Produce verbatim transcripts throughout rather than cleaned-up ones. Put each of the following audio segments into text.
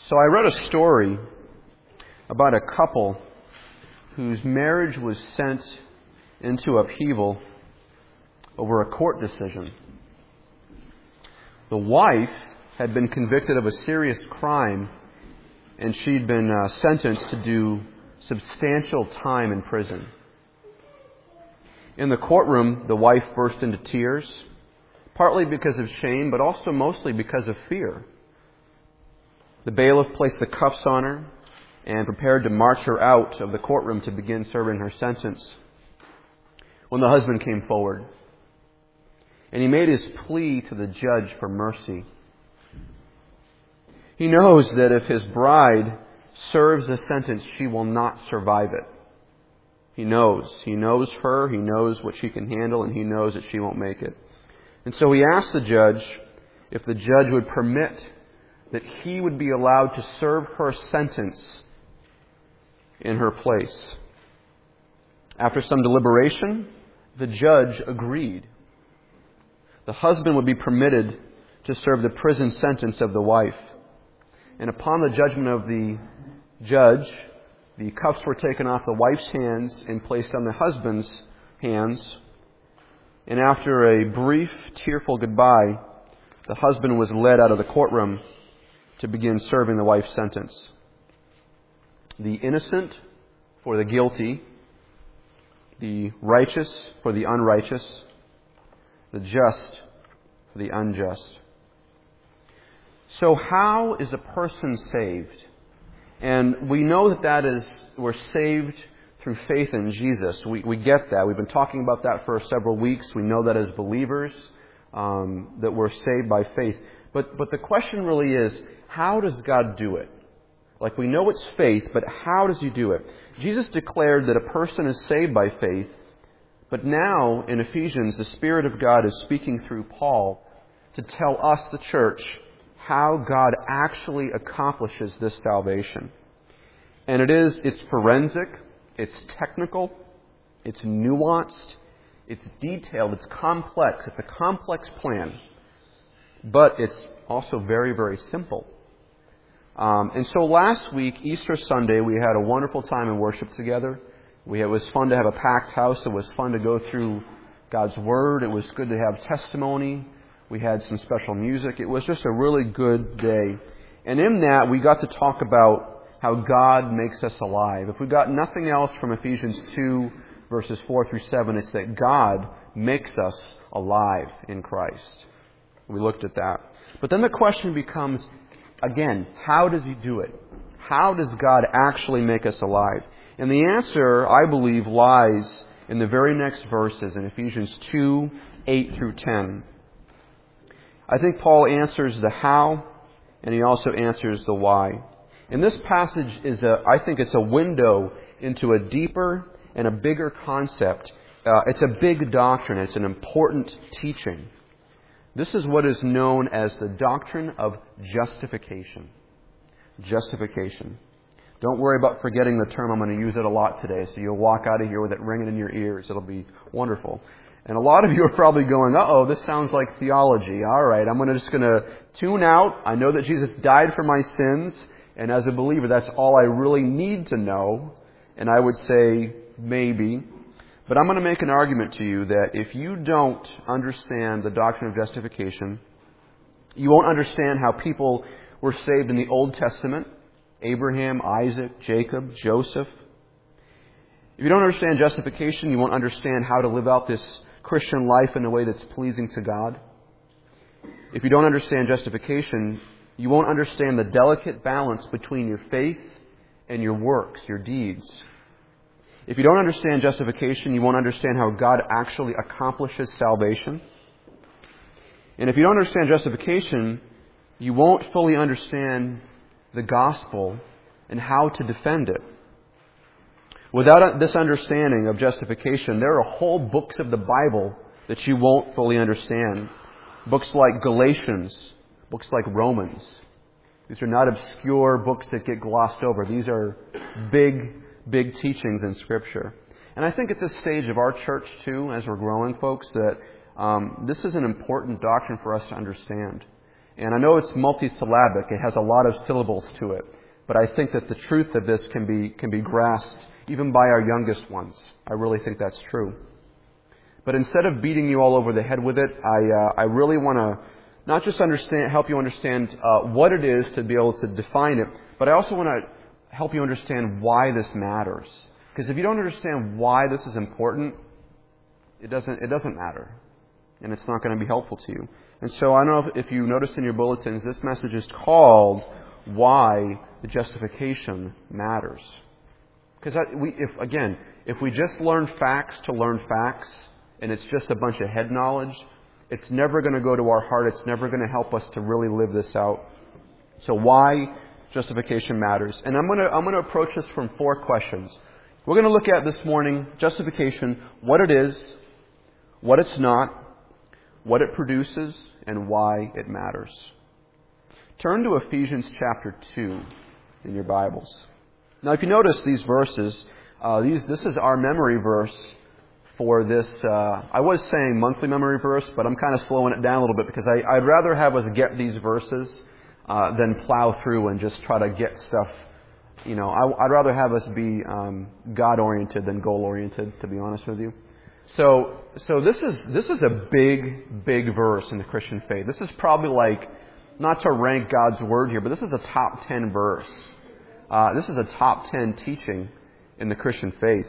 So I read a story about a couple whose marriage was sent into upheaval over a court decision. The wife had been convicted of a serious crime, and she'd been uh, sentenced to do substantial time in prison. In the courtroom, the wife burst into tears, partly because of shame, but also mostly because of fear. The bailiff placed the cuffs on her and prepared to march her out of the courtroom to begin serving her sentence when the husband came forward. And he made his plea to the judge for mercy. He knows that if his bride serves the sentence, she will not survive it. He knows. He knows her. He knows what she can handle, and he knows that she won't make it. And so he asked the judge if the judge would permit that he would be allowed to serve her sentence in her place. After some deliberation, the judge agreed. The husband would be permitted to serve the prison sentence of the wife. And upon the judgment of the judge, the cuffs were taken off the wife's hands and placed on the husband's hands. And after a brief, tearful goodbye, the husband was led out of the courtroom to begin serving the wife's sentence. The innocent for the guilty, the righteous for the unrighteous, the just for the unjust. So how is a person saved? And we know that that is, we're saved through faith in Jesus. We, we get that. We've been talking about that for several weeks. We know that as believers, um, that we're saved by faith. But, but the question really is, how does God do it? Like, we know it's faith, but how does He do it? Jesus declared that a person is saved by faith, but now in Ephesians, the Spirit of God is speaking through Paul to tell us, the church, how God actually accomplishes this salvation. And it is, it's forensic, it's technical, it's nuanced, it's detailed, it's complex, it's a complex plan, but it's also very, very simple. Um, and so last week, Easter Sunday, we had a wonderful time in worship together. We, it was fun to have a packed house. It was fun to go through God's Word. It was good to have testimony. We had some special music. It was just a really good day. And in that, we got to talk about how God makes us alive. If we got nothing else from Ephesians two, verses four through seven, it's that God makes us alive in Christ. We looked at that. But then the question becomes, again, how does He do it? How does God actually make us alive? And the answer, I believe, lies in the very next verses in Ephesians two, eight through ten. I think Paul answers the how, and he also answers the why. And this passage is a, I think it's a window into a deeper and a bigger concept. Uh, it's a big doctrine. It's an important teaching. This is what is known as the doctrine of justification. Justification. Don't worry about forgetting the term. I'm going to use it a lot today, so you'll walk out of here with it ringing in your ears. It'll be wonderful. And a lot of you are probably going, uh-oh, this sounds like theology. All right, I'm gonna, just going to tune out. I know that Jesus died for my sins, and as a believer, that's all I really need to know. And I would say, maybe. But I'm going to make an argument to you that if you don't understand the doctrine of justification, you won't understand how people were saved in the Old Testament. Abraham, Isaac, Jacob, Joseph. If you don't understand justification, you won't understand how to live out this Christian life in a way that's pleasing to God. If you don't understand justification, you won't understand the delicate balance between your faith and your works, your deeds. If you don't understand justification, you won't understand how God actually accomplishes salvation. And if you don't understand justification, you won't fully understand the gospel and how to defend it. Without this understanding of justification, there are whole books of the Bible that you won't fully understand. Books like Galatians, books like Romans. These are not obscure books that get glossed over. These are big, big teachings in Scripture. And I think at this stage of our church, too, as we're growing, folks, that um, this is an important doctrine for us to understand. And I know it's multisyllabic. It has a lot of syllables to it. But I think that the truth of this can be can be grasped even by our youngest ones. I really think that's true. But instead of beating you all over the head with it, I uh, I really want to not just understand, help you understand uh, what it is to be able to define it, but I also want to help you understand why this matters. Because if you don't understand why this is important, it doesn't it doesn't matter, and it's not going to be helpful to you. And so I don't know if, if you noticed in your bulletins, this message is called "Why the Justification Matters." Because we, if again, if we just learn facts to learn facts, and it's just a bunch of head knowledge, it's never going to go to our heart. It's never going to help us to really live this out. So why justification matters? And I'm going to I'm going to approach this from four questions. We're going to look at this morning justification, what it is, what it's not, what it produces, and why it matters. Turn to Ephesians chapter two in your Bibles. Now, if you notice these verses, uh, these this is our memory verse for this. Uh, I was saying monthly memory verse, but I'm kind of slowing it down a little bit because I, I'd rather have us get these verses uh, than plow through and just try to get stuff. You know, I, I'd rather have us be um, God-oriented than goal-oriented, to be honest with you. So, so this is this is a big, big verse in the Christian faith. This is probably like, not to rank God's Word here, but this is a top ten verse. Uh, this is a top ten teaching in the Christian faith.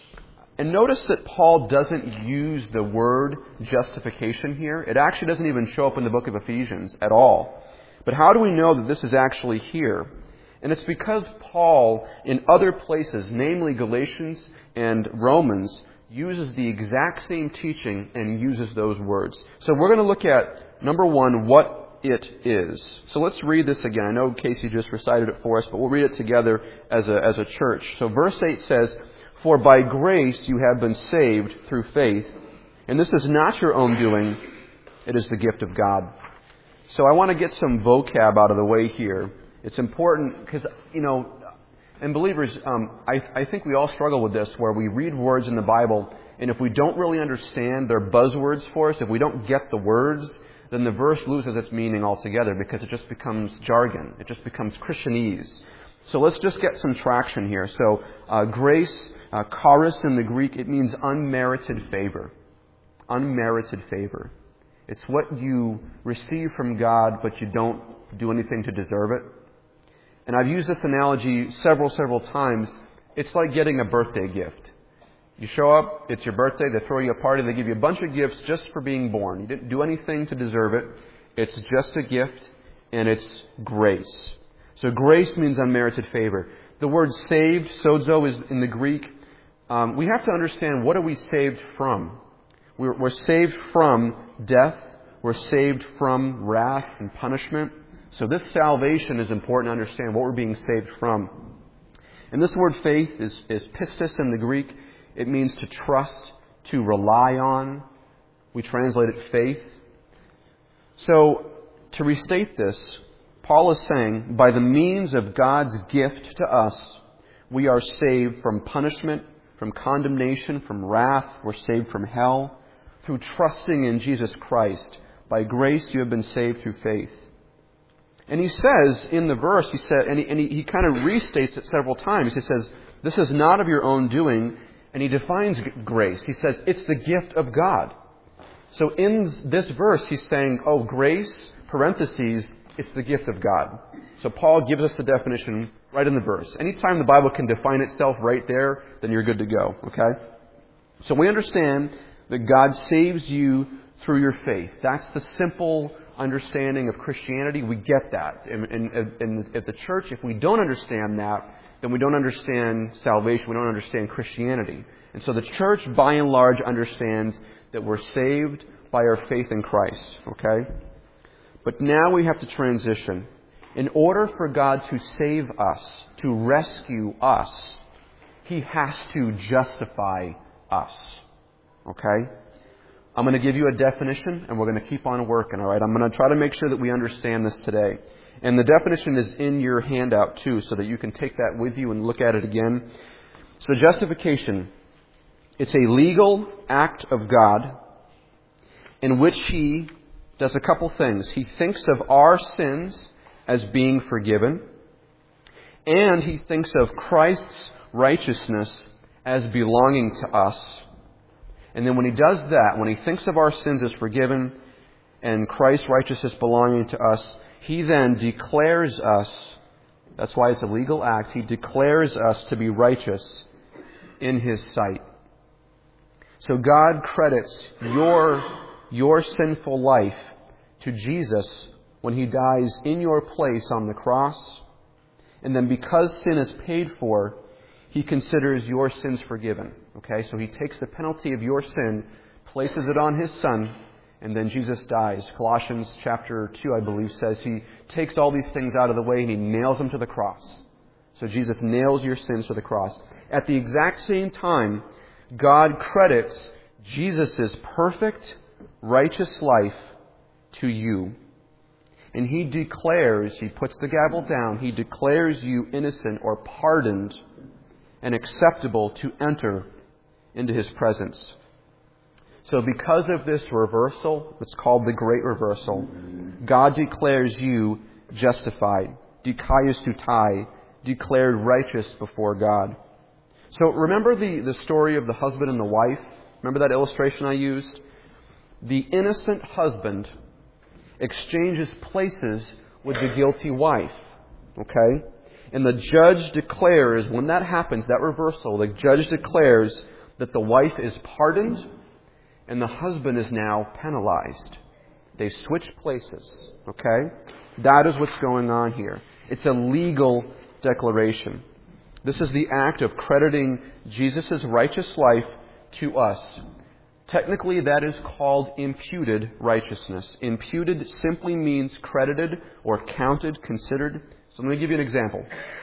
And notice that Paul doesn't use the word justification here. It actually doesn't even show up in the book of Ephesians at all. But how do we know that this is actually here? And it's because Paul, in other places, namely Galatians and Romans, uses the exact same teaching and uses those words. So we're going to look at, number one, what it is. So let's read this again. I know Casey just recited it for us, but we'll read it together as a, as a church. So verse eight says, "For by grace you have been saved through faith, and this is not your own doing, it is the gift of God." So I want to get some vocab out of the way here. It's important because, you know, and believers, um, I, I think we all struggle with this, where we read words in the Bible, and if we don't really understand, they're buzzwords for us. If we don't get the words, then the verse loses its meaning altogether because it just becomes jargon. It just becomes Christianese. So let's just get some traction here. So uh, grace, uh, charis in the Greek, it means unmerited favor. Unmerited favor. It's what you receive from God, but you don't do anything to deserve it. And I've used this analogy several, several times. It's like getting a birthday gift. You show up, it's your birthday, they throw you a party, they give you a bunch of gifts just for being born. You didn't do anything to deserve it. It's just a gift, and it's grace. So grace means unmerited favor. The word saved, sozo, is in the Greek. Um, we have to understand, what are we saved from? We're, we're saved from death. We're saved from wrath and punishment. So this salvation is important to understand what we're being saved from. And this word faith is, is pistis in the Greek. It means to trust, to rely on. We translate it faith. So to restate this, Paul is saying, by the means of God's gift to us, we are saved from punishment, from condemnation, from wrath. We're saved from hell. Through trusting in Jesus Christ, by grace you have been saved through faith. And he says in the verse, he said, and he, and he, he kind of restates it several times. He says, this is not of your own doing. And he defines grace. He says, it's the gift of God. So in this verse, he's saying, oh, grace, parentheses, it's the gift of God. So Paul gives us the definition right in the verse. Anytime the Bible can define itself right there, then you're good to go, okay? So we understand that God saves you through your faith. That's the simple understanding of Christianity. We get that. In, in, in, at the church, if we don't understand that, then we don't understand salvation. We don't understand Christianity. And so the church, by and large, understands that we're saved by our faith in Christ. Okay? But now we have to transition. In order for God to save us, to rescue us, He has to justify us. Okay? I'm going to give you a definition, and we're going to keep on working, all right? I'm going to try to make sure that we understand this today. And the definition is in your handout, too, so that you can take that with you and look at it again. So justification, it's a legal act of God in which He does a couple things. He thinks of our sins as being forgiven, and he thinks of Christ's righteousness as belonging to us. And then when he does that, when he thinks of our sins as forgiven and Christ's righteousness belonging to us, he then declares us, that's why it's a legal act, he declares us to be righteous in his sight. So God credits your, your sinful life to Jesus when he dies in your place on the cross. And then because sin is paid for, he considers your sins forgiven. Okay, so he takes the penalty of your sin, places it on his Son, and then Jesus dies. Colossians chapter two, I believe, says he takes all these things out of the way and he nails them to the cross. So Jesus nails your sins to the cross. At the exact same time, God credits Jesus' perfect, righteous life to you. And he declares, he puts the gavel down, he declares you innocent or pardoned and acceptable to enter into his presence. So because of this reversal, it's called the great reversal, God declares you justified, dikaiosautai, declared righteous before God. So remember the, the story of the husband and the wife? Remember that illustration I used? The innocent husband exchanges places with the guilty wife. Okay? And the judge declares, when that happens, that reversal, the judge declares that the wife is pardoned and the husband is now penalized. They switch places. Okay? That is what's going on here. It's a legal declaration. This is the act of crediting Jesus' righteous life to us. Technically, that is called imputed righteousness. Imputed simply means credited or counted, considered. So let me give you an example.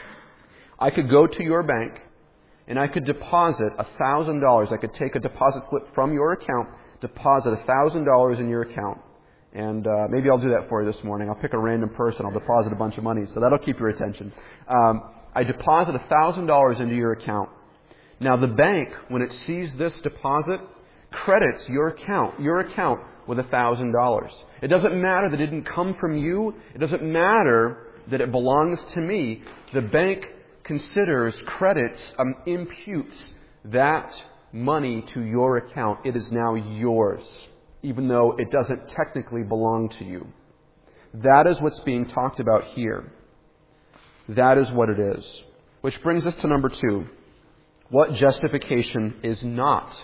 I could go to your bank and I could deposit one thousand dollars. I could take a deposit slip from your account, deposit one thousand dollars in your account. And uh, maybe I'll do that for you this morning. I'll pick a random person. I'll deposit a bunch of money. So that'll keep your attention. Um, I deposit one thousand dollars into your account. Now the bank, when it sees this deposit, credits your account, your account with one thousand dollars. It doesn't matter that it didn't come from you. It doesn't matter that it belongs to me. The bank considers, credits, um, imputes that money to your account. It is now yours, even though it doesn't technically belong to you. That is what's being talked about here. That is what it is. Which brings us to number two. What justification is not.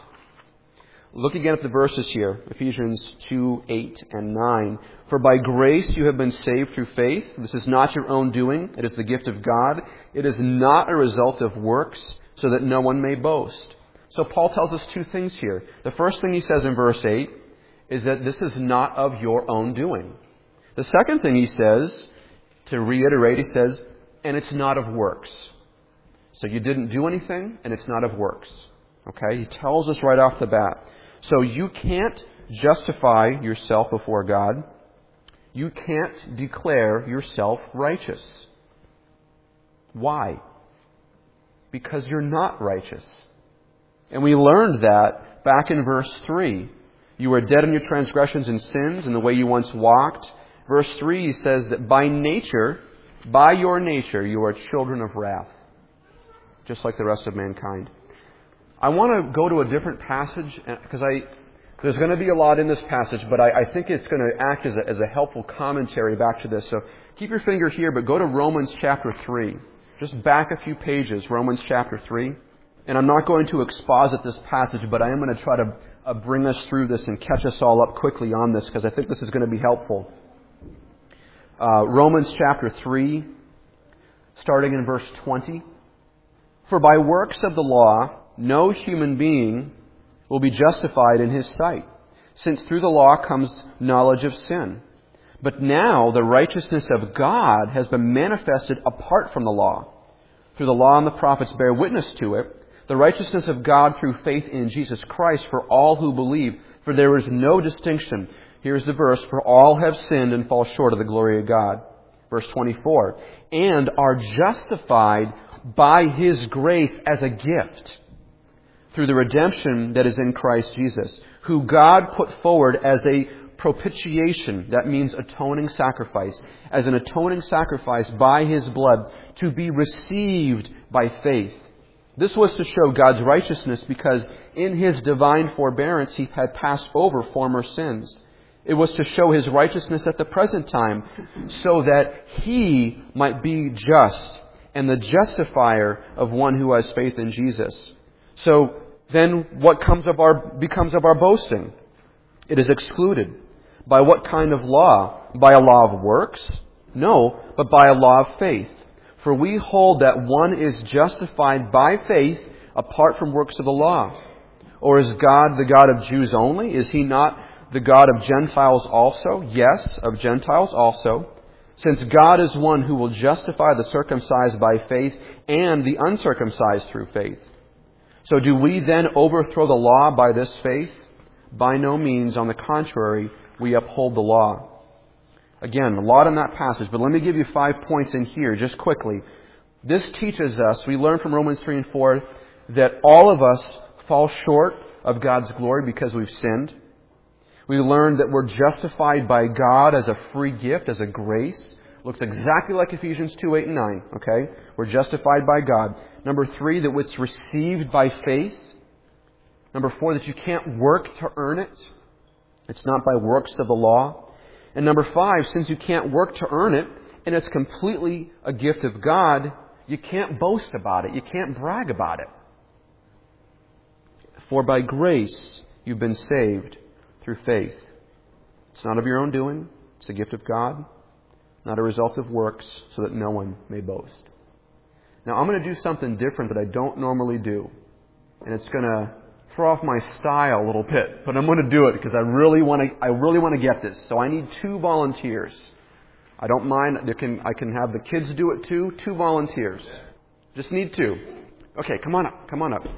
Look again at the verses here, Ephesians two, eight, and nine. For by grace you have been saved through faith. This is not your own doing. It is the gift of God. It is not a result of works, so that no one may boast. So Paul tells us two things here. The first thing he says in verse eight is that this is not of your own doing. The second thing he says, to reiterate, he says, and it's not of works. So you didn't do anything, and it's not of works. Okay? He tells us right off the bat. So you can't justify yourself before God. You can't declare yourself righteous. Why? Because you're not righteous. And we learned that back in verse three. You were dead in your transgressions and sins and the way you once walked. Verse three says that by nature, by your nature, you are children of wrath, just like the rest of mankind. I want to go to a different passage because I there's going to be a lot in this passage, but I, I think it's going to act as a, as a helpful commentary back to this. So keep your finger here, but go to Romans chapter three. Just back a few pages, Romans chapter three. And I'm not going to exposit this passage, but I am going to try to uh, bring us through this and catch us all up quickly on this because I think this is going to be helpful. Uh, Romans chapter three, starting in verse twenty. For by works of the law, no human being will be justified in his sight, since through the law comes knowledge of sin. But now the righteousness of God has been manifested apart from the law. Through the law and the prophets bear witness to it, the righteousness of God through faith in Jesus Christ for all who believe, for there is no distinction. Here's the verse, for all have sinned and fall short of the glory of God. Verse twenty-four, and are justified by His grace as a gift through the redemption that is in Christ Jesus, who God put forward as a propitiation, that means atoning sacrifice, as an atoning sacrifice by His blood to be received by faith. This was to show God's righteousness because in His divine forbearance He had passed over former sins. It was to show His righteousness at the present time so that He might be just and the justifier of one who has faith in Jesus. So then what comes of our becomes of our boasting? It is excluded. By what kind of law? By a law of works? No, but by a law of faith. For we hold that one is justified by faith apart from works of the law. Or is God the God of Jews only? Is He not the God of Gentiles also? Yes, of Gentiles also. Since God is one who will justify the circumcised by faith and the uncircumcised through faith. So do we then overthrow the law by this faith? By no means. On the contrary, we uphold the law. Again, a lot in that passage, but let me give you five points in here just quickly. This teaches us, we learn from Romans three and four, that all of us fall short of God's glory because we've sinned. We learn that we're justified by God as a free gift, as a grace. Looks exactly like Ephesians two, eight, and nine. Okay? We're justified by God. Number three, that it's received by faith. Number four, that you can't work to earn it. It's not by works of the law. And number five, since you can't work to earn it, and it's completely a gift of God, you can't boast about it. You can't brag about it. For by grace you've been saved through faith. It's not of your own doing. It's a gift of God, not a result of works, so that no one may boast. Now I'm going to do something different that I don't normally do. And it's going to throw off my style a little bit, but I'm going to do it because I really want to. I really want to get this. So I need two volunteers. I don't mind. There can I can have the kids do it too. Two volunteers. Just need two. Okay, come on up. Come on up.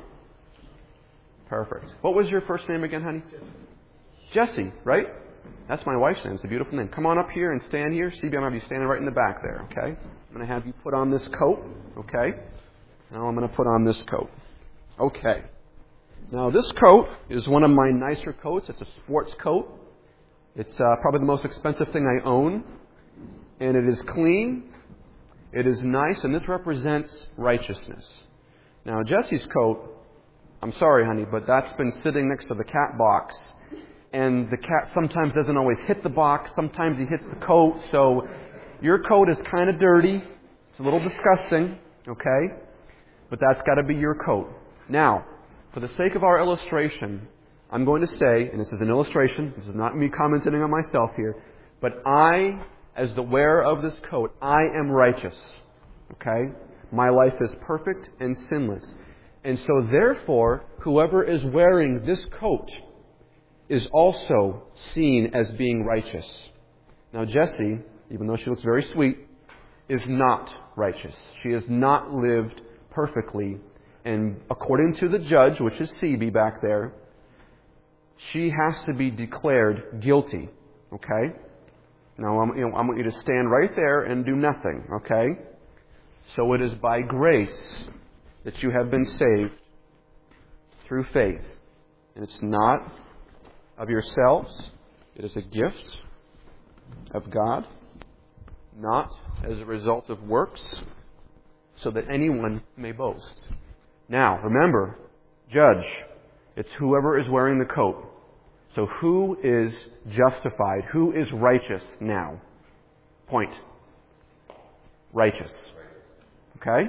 Perfect. What was your first name again, honey? Jessie, right? That's my wife's name. It's a beautiful name. Come on up here and stand here. C B, I'm going to have you standing right in the back there. Okay. I'm going to have you put on this coat. Okay. Now I'm going to put on this coat. Okay. Now this coat is one of my nicer coats. It's a sports coat. It's uh, probably the most expensive thing I own. And it is clean. It is nice. And this represents righteousness. Now Jesse's coat, I'm sorry honey, but that's been sitting next to the cat box. And the cat sometimes doesn't always hit the box. Sometimes he hits the coat. So your coat is kind of dirty. It's a little disgusting. Okay? But that's got to be your coat. Now, for the sake of our illustration, I'm going to say, and this is an illustration, this is not me commenting on myself here, but I, as the wearer of this coat, I am righteous. Okay? My life is perfect and sinless. And so therefore, whoever is wearing this coat is also seen as being righteous. Now Jessie, even though she looks very sweet, is not righteous. She has not lived perfectly. And according to the judge, which is C B back there, she has to be declared guilty. Okay? Now, I'm, you know, I want you to stand right there and do nothing. Okay? So it is by grace that you have been saved through faith. And it's not of yourselves. It is a gift of God, not as a result of works, so that anyone may boast. Now, remember, judge, it's whoever is wearing the coat. So who is justified? Who is righteous now? Point. Righteous. Okay?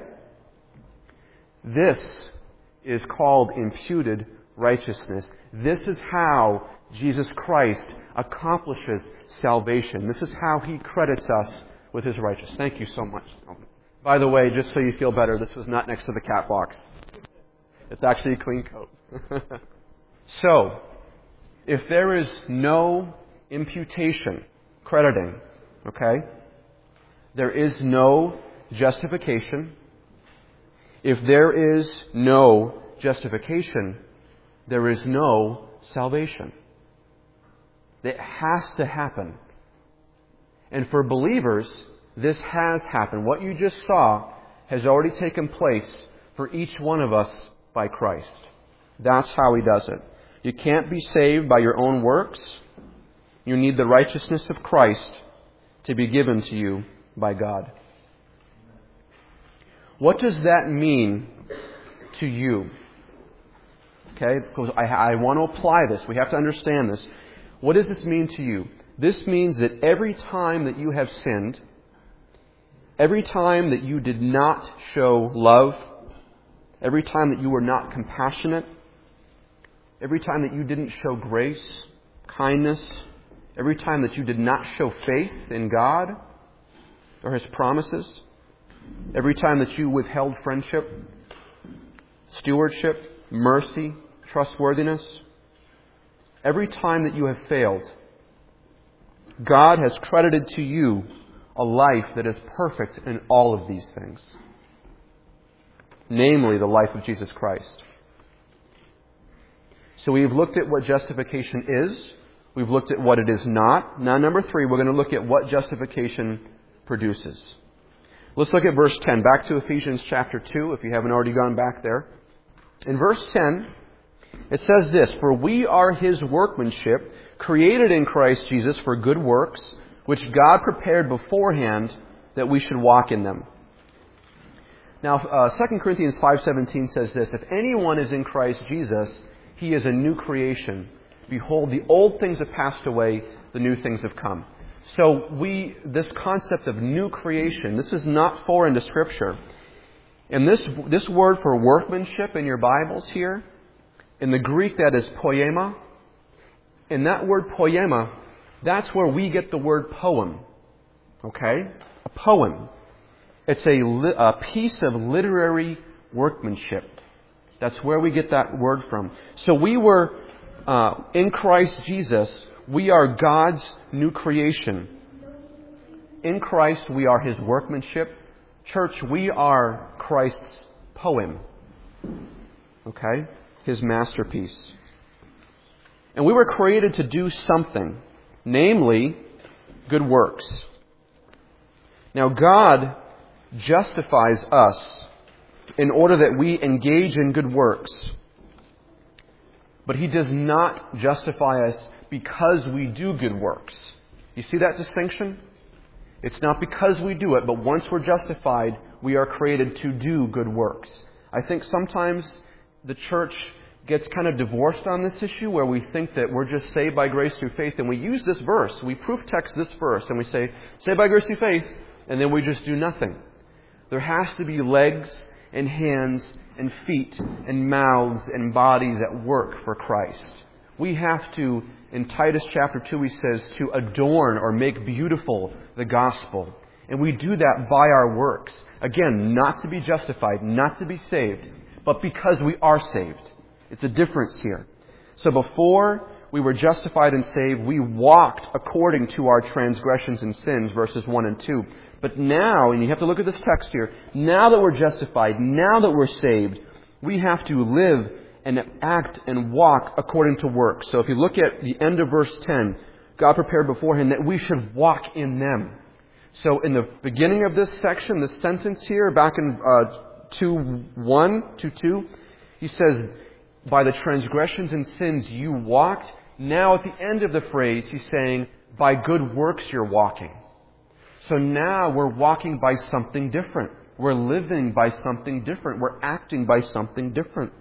This is called imputed righteousness. This is how Jesus Christ accomplishes salvation. This is how He credits us with His righteousness. Thank you so much. By the way, just so you feel better, this was not next to the cat box. It's actually a clean coat. So, if there is no imputation, crediting, okay, there is no justification. If there is no justification, there is no salvation. It has to happen. And for believers, this has happened. What you just saw has already taken place for each one of us by Christ. That's how He does it. You can't be saved by your own works. You need the righteousness of Christ to be given to you by God. What does that mean to you? Okay, because I, I want to apply this. We have to understand this. What does this mean to you? This means that every time that you have sinned, every time that you did not show love, every time that you were not compassionate, every time that you didn't show grace, kindness, every time that you did not show faith in God or His promises, every time that you withheld friendship, stewardship, mercy, trustworthiness, every time that you have failed, God has credited to you a life that is perfect in all of these things. Namely, the life of Jesus Christ. So we've looked at what justification is. We've looked at what it is not. Now, number three, we're going to look at what justification produces. Let's look at verse ten. Back to Ephesians chapter two, if you haven't already gone back there. In verse ten, it says this, "For we are His workmanship, created in Christ Jesus for good works, which God prepared beforehand that we should walk in them." Now, uh, Second Corinthians five seventeen says this, "If anyone is in Christ Jesus, he is a new creation. Behold, the old things have passed away, the new things have come." So we, this concept of new creation, this is not foreign to Scripture. And this, this word for workmanship in your Bibles here, in the Greek that is poema. And that word poema, that's where we get the word poem. Okay? A poem. It's a, li- a piece of literary workmanship. That's where we get that word from. So we were, uh, in Christ Jesus, we are God's new creation. In Christ, we are His workmanship. Church, we are Christ's poem. Okay? His masterpiece. And we were created to do something, namely, good works. Now, God justifies us in order that we engage in good works. But He does not justify us because we do good works. You see that distinction? It's not because we do it, but once we're justified, we are created to do good works. I think sometimes the church gets kind of divorced on this issue where we think that we're just saved by grace through faith, and we use this verse, we proof text this verse, and we say, saved by grace through faith, and then we just do nothing. There has to be legs and hands and feet and mouths and bodies at work for Christ. We have to, in Titus chapter two, he says, to adorn or make beautiful the gospel. And we do that by our works. Again, not to be justified, not to be saved, but because we are saved. It's a difference here. So before we were justified and saved, we walked according to our transgressions and sins, verses one and two. But now, and you have to look at this text here, now that we're justified, now that we're saved, we have to live and act and walk according to works. So if you look at the end of verse ten, God prepared beforehand that we should walk in them. So in the beginning of this section, this sentence here, back in uh, two one, two two, he says, by the transgressions and sins you walked. Now at the end of the phrase, he's saying, by good works you're walking. So now we're walking by something different. We're living by something different. We're acting by something different.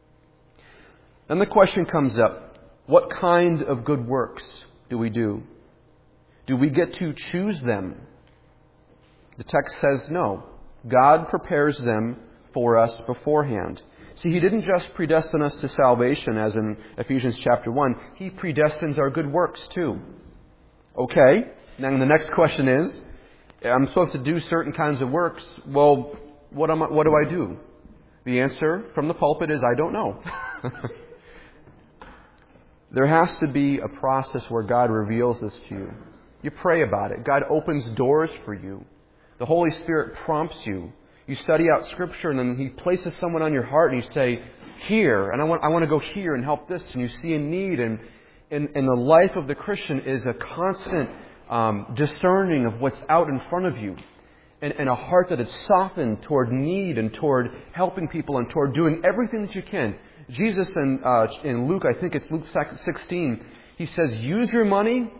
Then the question comes up, what kind of good works do we do? Do we get to choose them? The text says no. God prepares them for us beforehand. See, He didn't just predestine us to salvation as in Ephesians chapter one. He predestines our good works too. Okay, now the next question is, I'm supposed to do certain kinds of works. Well, what am I, what do I do? The answer from the pulpit is, I don't know. There has to be a process where God reveals this to you. You pray about it. God opens doors for you. The Holy Spirit prompts you. You study out Scripture and then He places someone on your heart and you say, here, and I want I want to go here and help this. And you see a need. And, and, and the life of the Christian is a constant um, discerning of what's out in front of you. And, and a heart that is softened toward need and toward helping people and toward doing everything that you can. Jesus in, uh, in Luke, I think it's Luke sixteen, He says, use your money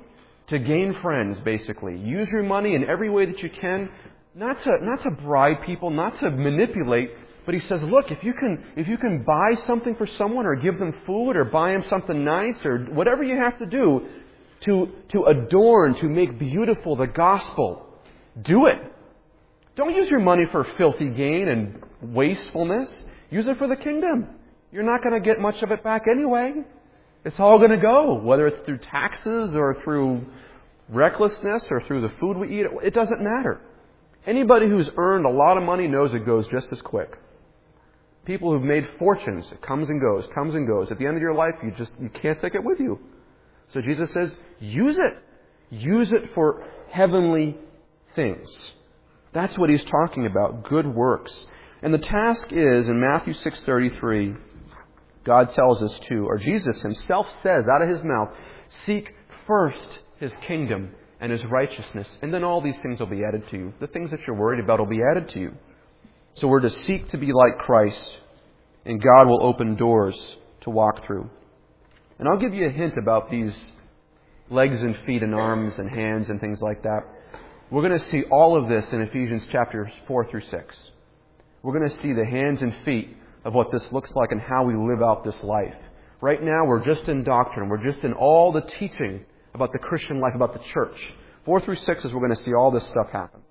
to gain friends, basically. Use your money in every way that you can, not to, not to bribe people, not to manipulate, but he says, look, if you can, if you can buy something for someone or give them food or buy them something nice or whatever you have to do to, to adorn, to make beautiful the gospel, do it. Don't use your money for filthy gain and wastefulness. Use it for the kingdom. You're not going to get much of it back anyway. It's all going to go, whether it's through taxes or through recklessness or through the food we eat. It doesn't matter. Anybody who's earned a lot of money knows it goes just as quick. People who've made fortunes, it comes and goes, comes and goes. At the end of your life, you just you can't take it with you. So Jesus says, use it. Use it for heavenly things. That's what he's talking about, good works. And the task is, in Matthew six thirty-three, God tells us to, or Jesus himself says out of his mouth, seek first his kingdom and his righteousness, and then all these things will be added to you. The things that you're worried about will be added to you. So we're to seek to be like Christ, and God will open doors to walk through. And I'll give you a hint about these legs and feet and arms and hands and things like that. We're going to see all of this in Ephesians chapters four through six. We're going to see the hands and feet of what this looks like and how we live out this life. Right now, we're just in doctrine. We're just in all the teaching about the Christian life, about the church. Four through six is we're going to see all this stuff happen.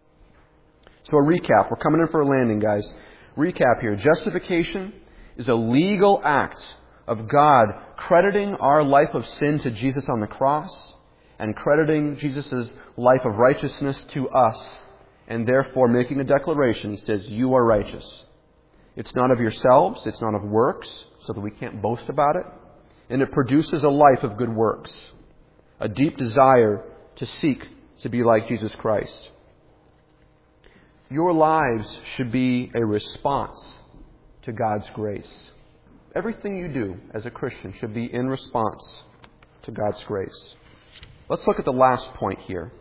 So a recap. We're coming in for a landing, guys. Recap here. Justification is a legal act of God crediting our life of sin to Jesus on the cross and crediting Jesus' life of righteousness to us, and therefore making a declaration. He says, you are righteous. It's not of yourselves. It's not of works, so that we can't boast about it. And it produces a life of good works, a deep desire to seek to be like Jesus Christ. Your lives should be a response to God's grace. Everything you do as a Christian should be in response to God's grace. Let's look at the last point here.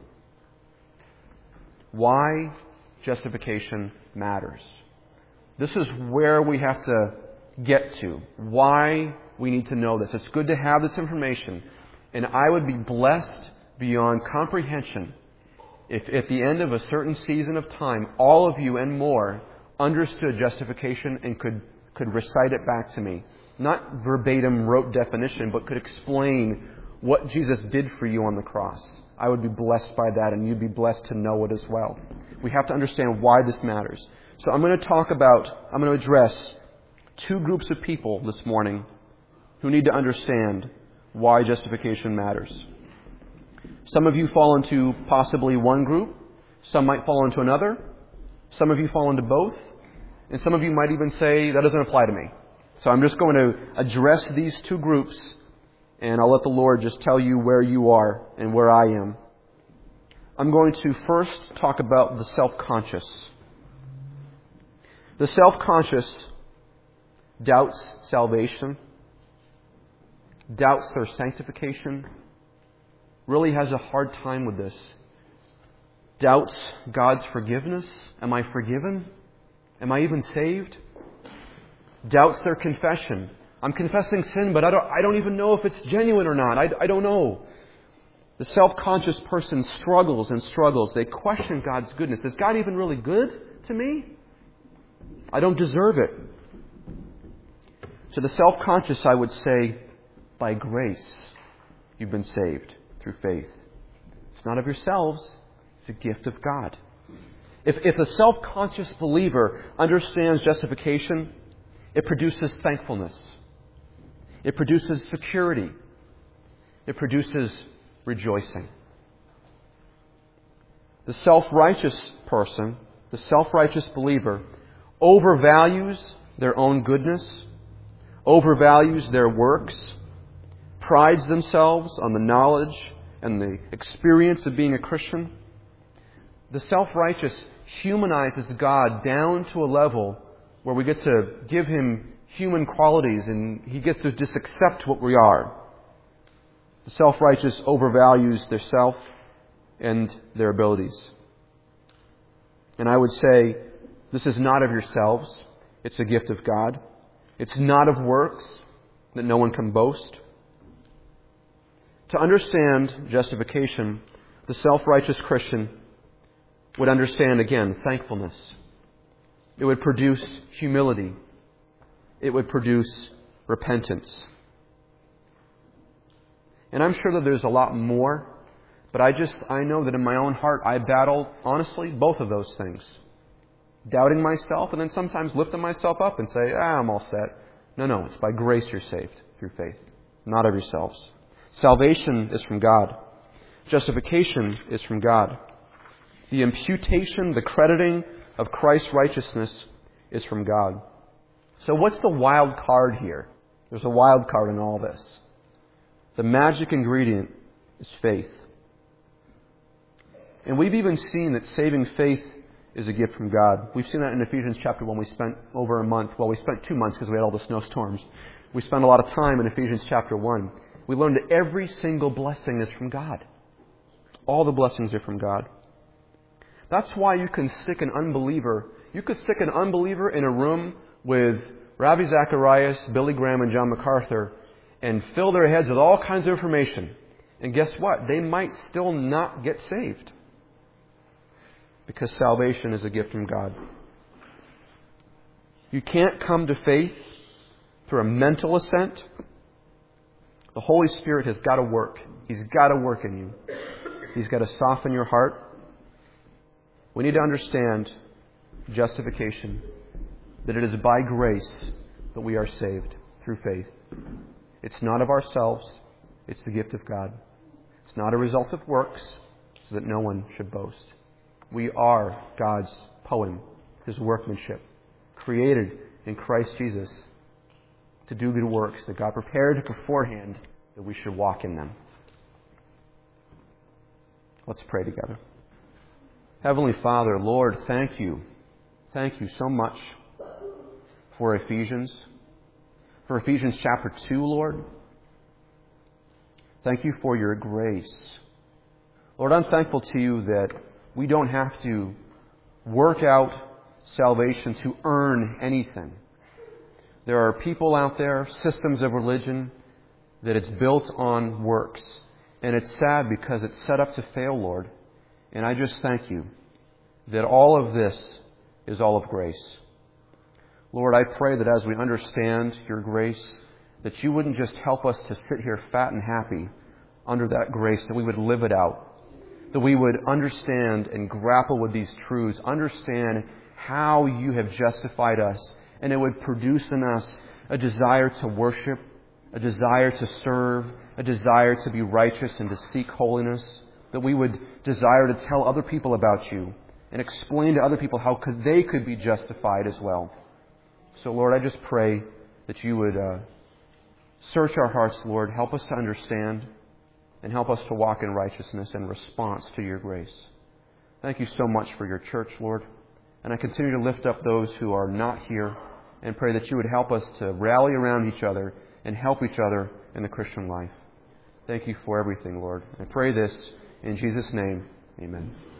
Why justification matters. This is where we have to get to. Why we need to know this. It's good to have this information. And I would be blessed beyond comprehension if at the end of a certain season of time, all of you and more understood justification and could, could recite it back to me. Not verbatim rote definition, but could explain what Jesus did for you on the cross. I would be blessed by that, and you'd be blessed to know it as well. We have to understand why this matters. So I'm going to talk about, I'm going to address two groups of people this morning who need to understand why justification matters. Some of you fall into possibly one group. Some might fall into another. Some of you fall into both. And some of you might even say, that doesn't apply to me. So I'm just going to address these two groups, and I'll let the Lord just tell you where you are and where I am. I'm going to first talk about the self-conscious. The self-conscious doubts salvation, doubts their sanctification, really has a hard time with this. Doubts God's forgiveness. Am I forgiven? Am I even saved? Doubts their confession. I'm confessing sin, but I don't, I don't even know if it's genuine or not. I, I don't know. The self-conscious person struggles and struggles. They question God's goodness. Is God even really good to me? I don't deserve it. To the self-conscious, I would say, by grace, you've been saved through faith. It's not of yourselves. It's a gift of God. If, if a self-conscious believer understands justification, it produces thankfulness. It produces security. It produces rejoicing. The self-righteous person, the self-righteous believer, overvalues their own goodness, overvalues their works, prides themselves on the knowledge and the experience of being a Christian. The self-righteous humanizes God down to a level where we get to give Him human qualities and He gets to just accept what we are. The self-righteous overvalues their self and their abilities. And I would say, this is not of yourselves. It's a gift of God. It's not of works that no one can boast. To understand justification, the self-righteous Christian would understand, again, thankfulness. It would produce humility. It would produce repentance. And I'm sure that there's a lot more, but I just, I know that in my own heart I battle, honestly, both of those things. Doubting myself and then sometimes lifting myself up and say, ah, I'm all set. No, no, it's by grace you're saved through faith, not of yourselves. Salvation is from God. Justification is from God. The imputation, the crediting of Christ's righteousness is from God. So what's the wild card here? There's a wild card in all this. The magic ingredient is faith. And we've even seen that saving faith is a gift from God. We've seen that in Ephesians chapter one. We spent over a month. Well, we spent two months because we had all the snowstorms. We spent a lot of time in Ephesians chapter one. We learned that every single blessing is from God. All the blessings are from God. That's why you can stick an unbeliever. You could stick an unbeliever in a room with Ravi Zacharias, Billy Graham, and John MacArthur and fill their heads with all kinds of information. And guess what? They might still not get saved. Because salvation is a gift from God. You can't come to faith through a mental assent. The Holy Spirit has got to work. He's got to work in you. He's got to soften your heart. We need to understand justification, that it is by grace that we are saved through faith. It's not of ourselves. It's the gift of God. It's not a result of works, so that no one should boast. We are God's poem, His workmanship, created in Christ Jesus to do good works that God prepared beforehand that we should walk in them. Let's pray together. Heavenly Father, Lord, thank you. Thank you so much for Ephesians. For Ephesians chapter two, Lord. Thank you for your grace. Lord, I'm thankful to you that we don't have to work out salvation to earn anything. There are people out there, systems of religion, that it's built on works. And it's sad because it's set up to fail, Lord. And I just thank you that all of this is all of grace. Lord, I pray that as we understand your grace, that you wouldn't just help us to sit here fat and happy under that grace, that we would live it out. That we would understand and grapple with these truths, understand how you have justified us, and it would produce in us a desire to worship, a desire to serve, a desire to be righteous and to seek holiness, that we would desire to tell other people about you and explain to other people how could they could be justified as well. So, Lord, I just pray that you would uh, search our hearts, Lord, help us to understand, and help us to walk in righteousness in response to your grace. Thank you so much for your church, Lord. And I continue to lift up those who are not here and pray that you would help us to rally around each other and help each other in the Christian life. Thank you for everything, Lord. I pray this in Jesus' name. Amen.